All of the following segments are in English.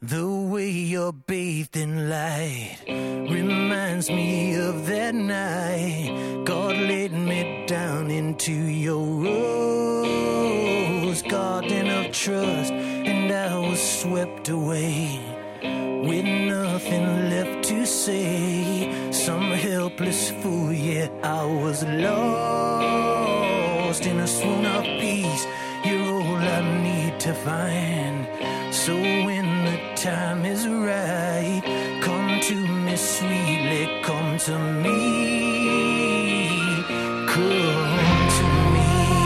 The way you're bathed in light reminds me of that night God laid me down into your rose garden of trust, and I was swept away with nothing left to say. Some helpless fool, yeah, I was lost in a swoon of peace. You're all I need to find. So when the time is right, come to me sweetly, come to me, come to me.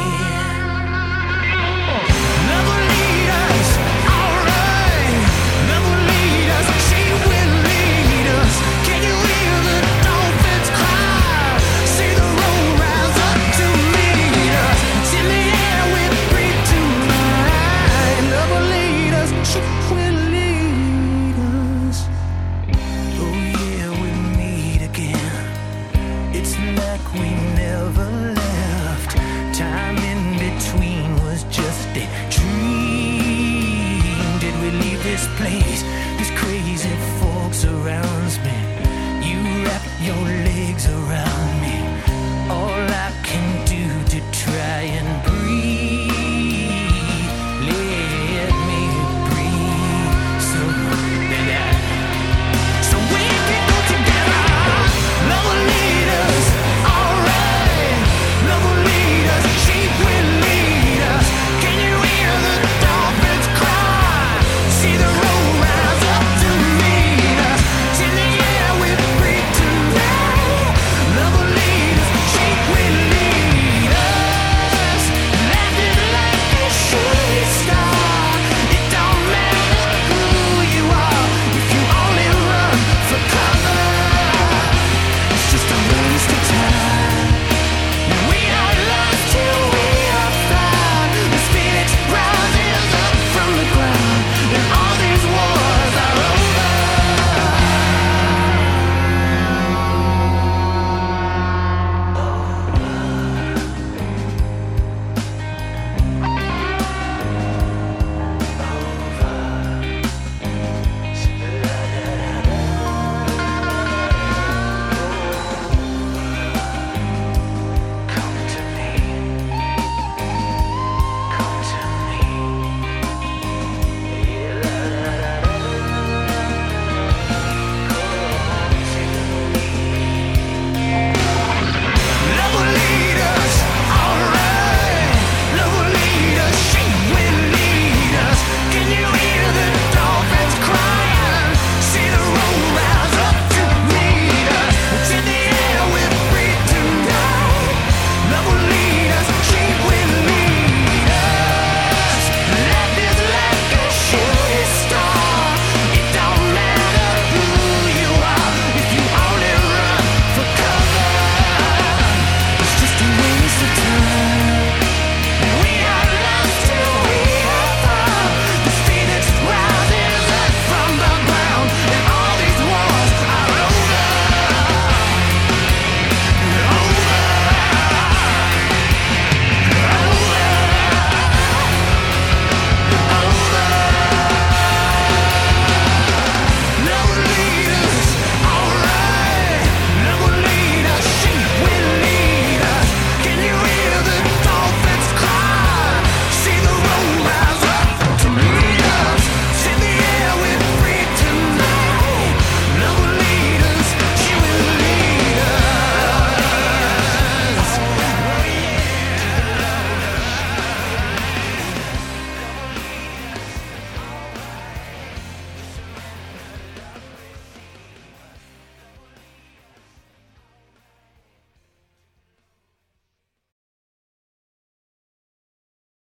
Never lead us, alright. Never lead us, she will lead us. Can you hear the dolphins cry? See the road rise up to meet us. It's in the air we breathe tonight. Never lead us, she will lead us. Oh yeah, we meet again. It's like we never left. Time in between was just a dream. Did we leave this place? This crazy fog surrounds me. You wrap your